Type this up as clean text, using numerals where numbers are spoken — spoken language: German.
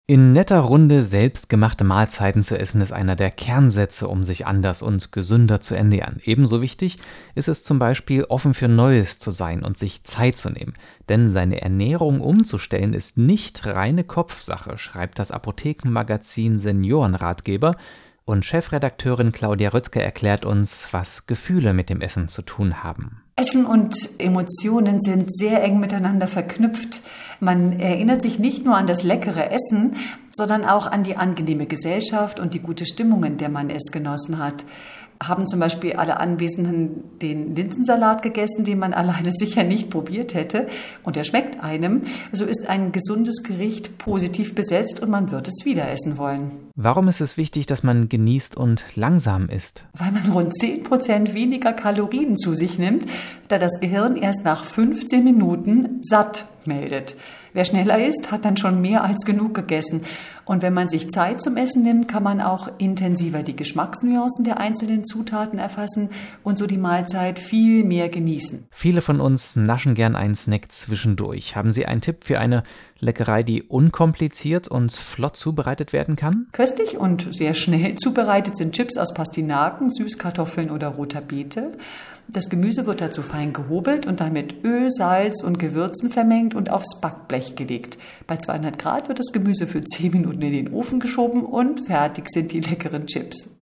In netter Runde selbstgemachte Mahlzeiten zu essen ist einer der Kernsätze, um sich anders und gesünder zu ernähren. Ebenso wichtig ist es zum Beispiel, offen für Neues zu sein und sich Zeit zu nehmen. Denn seine Ernährung umzustellen ist nicht reine Kopfsache, schreibt das Apothekenmagazin Seniorenratgeber. Und Chefredakteurin Claudia Röttke erklärt uns, was Gefühle mit dem Essen zu tun haben. Essen und Emotionen sind sehr eng miteinander verknüpft. Man erinnert sich nicht nur an das leckere Essen, sondern auch an die angenehme Gesellschaft und die gute Stimmung, in der man es genossen hat. Haben zum Beispiel alle Anwesenden den Linsensalat gegessen, den man alleine sicher nicht probiert hätte, und er schmeckt einem, so ist ein gesundes Gericht positiv besetzt und man wird es wieder essen wollen. Warum ist es wichtig, dass man genießt und langsam isst? Weil man rund 10% weniger Kalorien zu sich nimmt, da das Gehirn erst nach 15 Minuten satt meldet. Wer schneller isst, hat dann schon mehr als genug gegessen. Und wenn man sich Zeit zum Essen nimmt, kann man auch intensiver die Geschmacksnuancen der einzelnen Zutaten erfassen und so die Mahlzeit viel mehr genießen. Viele von uns naschen gern einen Snack zwischendurch. Haben Sie einen Tipp für eine Leckerei, die unkompliziert und flott zubereitet werden kann? Köstlich und sehr schnell zubereitet sind Chips aus Pastinaken, Süßkartoffeln oder roter Beete. Das Gemüse wird dazu fein gehobelt und dann mit Öl, Salz und Gewürzen vermengt und aufs Backblech gelegt. Bei 200 Grad wird das Gemüse für 10 Minuten in den Ofen geschoben und fertig sind die leckeren Chips.